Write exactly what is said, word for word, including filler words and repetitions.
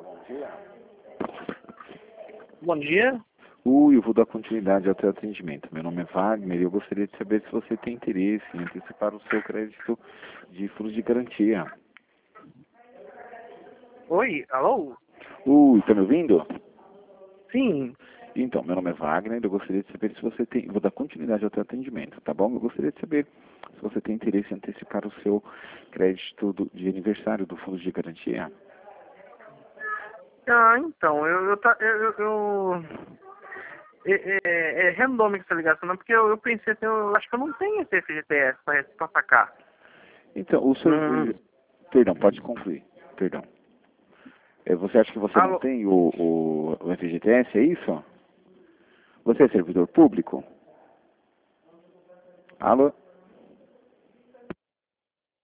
bom dia. Bom dia. Ui, eu vou dar continuidade ao teu atendimento. Meu nome é Wagner e eu gostaria de saber se você tem interesse em antecipar o seu crédito de fundo de garantia. Oi, alô? Ui, tá me ouvindo? Sim. Então, meu nome é Wagner e eu gostaria de saber se você tem... Vou dar continuidade ao teu atendimento, tá bom? Eu gostaria de saber se você tem interesse em antecipar o seu crédito do- de aniversário do fundo de garantia. Ah, então, eu... eu, tá- eu, eu, eu- é, é, é randômica essa ligação, não, porque eu, eu pensei assim, eu acho que eu não tenho esse F G T S pra, pra sacar. Então, o senhor... Hum, eh, Perdão, pode concluir. Perdão. Eh, Você acha que você não alô? tem o, o, o F G T S, é isso? Você é servidor público? Alô?